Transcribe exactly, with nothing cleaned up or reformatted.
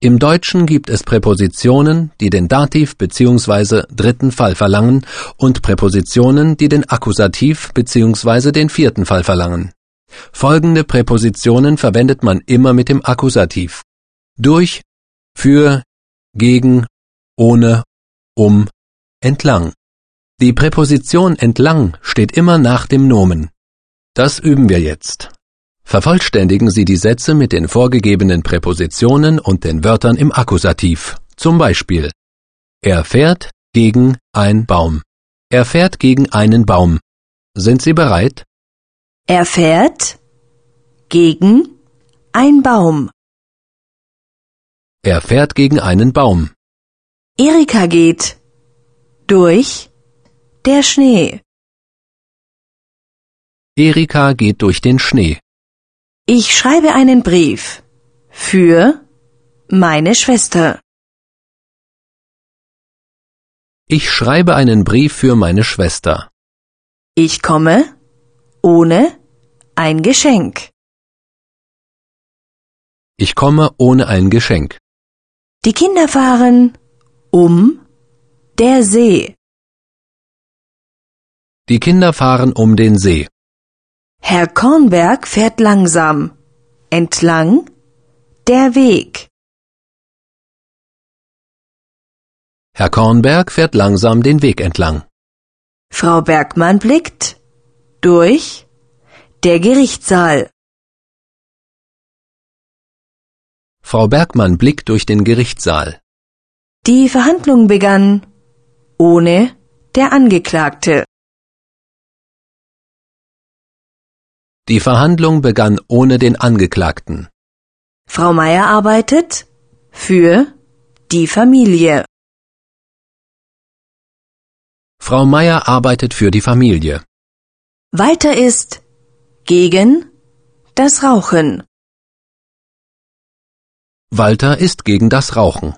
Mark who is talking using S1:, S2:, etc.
S1: Im Deutschen gibt es Präpositionen, die den Dativ bzw. dritten Fall verlangen und Präpositionen, die den Akkusativ bzw. den vierten Fall verlangen. Folgende Präpositionen verwendet man immer mit dem Akkusativ: durch, für, gegen, ohne, um, entlang. Die Präposition entlang steht immer nach dem Nomen. Das üben wir jetzt. Vervollständigen Sie die Sätze mit den vorgegebenen Präpositionen und den Wörtern im Akkusativ. Zum Beispiel: Er fährt gegen ein Baum. Er fährt gegen einen Baum. Sind Sie bereit?
S2: Er fährt gegen ein Baum.
S1: Er fährt gegen einen Baum.
S2: Erika geht durch der Schnee.
S1: Erika geht durch den Schnee.
S2: Ich schreibe einen Brief für meine Schwester.
S1: Ich schreibe einen Brief für meine Schwester.
S2: Ich komme ohne ein Geschenk.
S1: Ich komme ohne ein Geschenk.
S2: Die Kinder fahren um der See.
S1: Die Kinder fahren um den See.
S2: Herr Kornberg fährt langsam entlang der Weg.
S1: Herr Kornberg fährt langsam den Weg entlang.
S2: Frau Bergmann blickt durch der Gerichtssaal.
S1: Frau Bergmann blickt durch den Gerichtssaal.
S2: Die Verhandlung begann ohne der Angeklagte.
S1: Die Verhandlung begann ohne den Angeklagten.
S2: Frau Meier arbeitet für die Familie.
S1: Frau Meier arbeitet für die Familie.
S2: Walter ist gegen das Rauchen.
S1: Walter ist gegen das Rauchen.